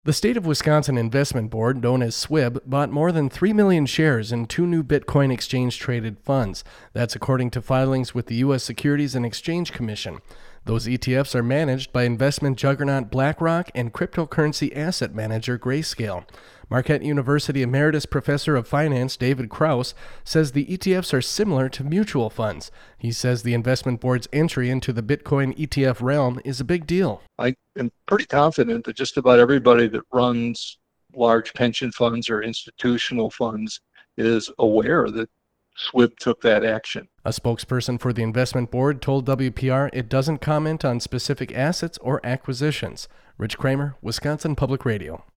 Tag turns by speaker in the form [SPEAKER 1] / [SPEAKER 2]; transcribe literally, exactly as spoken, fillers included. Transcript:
[SPEAKER 1] The State of Wisconsin Investment Board, known as S W I B, bought more than three million shares in two new Bitcoin exchange-traded funds. That's according to filings with the U S Securities and Exchange Commission. Those E T Fs are managed by investment juggernaut BlackRock and cryptocurrency asset manager Grayscale. Marquette University Emeritus Professor of Finance David Kraus says the E T Fs are similar to mutual funds. He says the investment board's entry into the Bitcoin E T F realm is a big deal.
[SPEAKER 2] I am pretty confident that just about everybody that runs large pension funds or institutional funds is aware that S W I B took that action.
[SPEAKER 1] A spokesperson for the investment board told W P R it doesn't comment on specific assets or acquisitions. Rich Kramer, Wisconsin Public Radio.